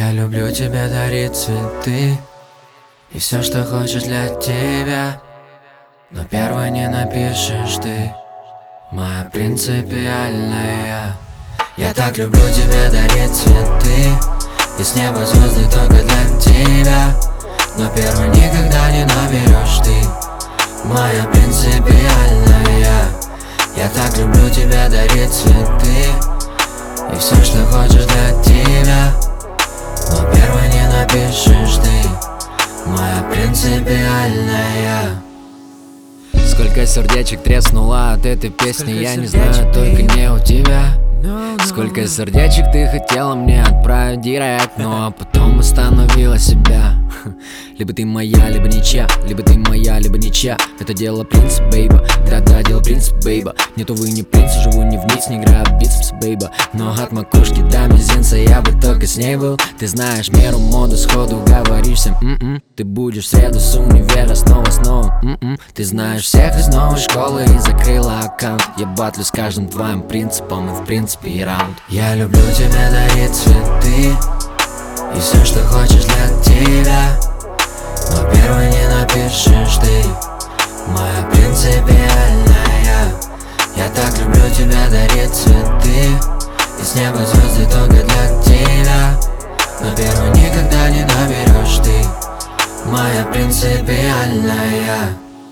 Я люблю тебя, дарить цветы и все, что хочешь для тебя, но первой не напишешь ты, моя принципиальная. Я так люблю тебя, дарить цветы и с неба звезды только для тебя, но первой никогда не наберешь ты, моя принципиальная. Я так люблю тебя, дарить цветы и все, что хочешь для тебя, но первой не напишешь ты, моя принципиальная. Сколько сердечек треснуло от этой песни, я не знаю, только не у тебя. Сколько сердечек ты хотела мне отправить директ, ну а потом остановила себя. Либо ты моя, либо ничья, либо ты моя, либо ничья. Это дело принцип, бейба, да-да, дело принцип, бейба. Нет, увы, не принц, живу не вниз, не играю в бицепс, бейба. Но от макушки до мизинца я бы только с ней был. Ты знаешь меру, моду, сходу говоришь всем Ты будешь в среду с универа снова Ты знаешь всех из новой школы и закрыла аккаунт. Я батлю с каждым твоим принципом и в принципе и раунд. Я люблю тебя, дарить цветы и все, что хочешь для тебя, но первой не напишешь ты, моя принципиальная. Я так люблю тебя, дарить цветы и с неба звезды только для тебя, но первой никогда не наберешь ты, моя принципиальная.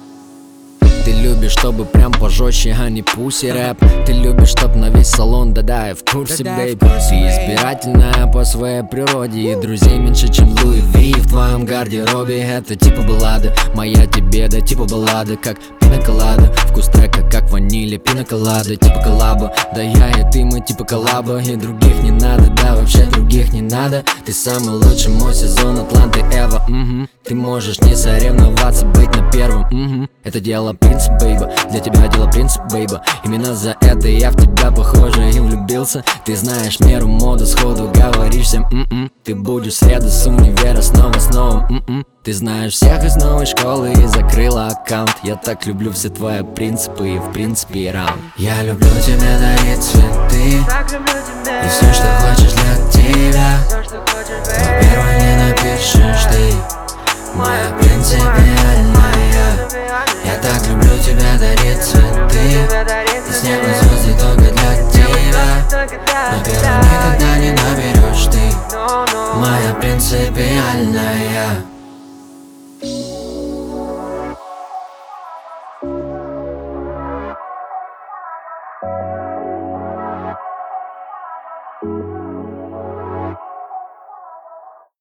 Ты любишь, чтобы прям пожестче, а не пуси рэп. Ты любишь, чтоб на весь салон, да-да, я в курсе, бейб. Ты избирательная по своей природе, и друзей меньше, чем Луи Ви в твоем гардеробе. Это типа баллада, моя тебе, да типа баллада, как пинаколада. Вкус трека, как ванили, пинаколада, типа коллаба. Да я и ты, мы типа коллаба, и других не надо, да вообще других не надо. Ты самый лучший, мой сезон, Атланты, Эва, Ты можешь не соревноваться, быть на первом, Это дело принцип, бейба, для тебя дело принцип, бейба. Именно за это я в тебя, похоже, и влюбился. Ты знаешь меру, моду, сходу говоришь всем Ты будешь в среду с универа снова Ты знаешь всех из новой школы и закрыла аккаунт. Я так люблю все твои принципы и в принципе и раунд. Я люблю тебя, дарить цветы и все, что хочешь для тебя, но первой не напишешь ты, моя принципиальная. Я так люблю тебя, дарить цветы и с неба звезды только для тебя, но первой никогда не наберешь ты, моя принципиальная. Thank you.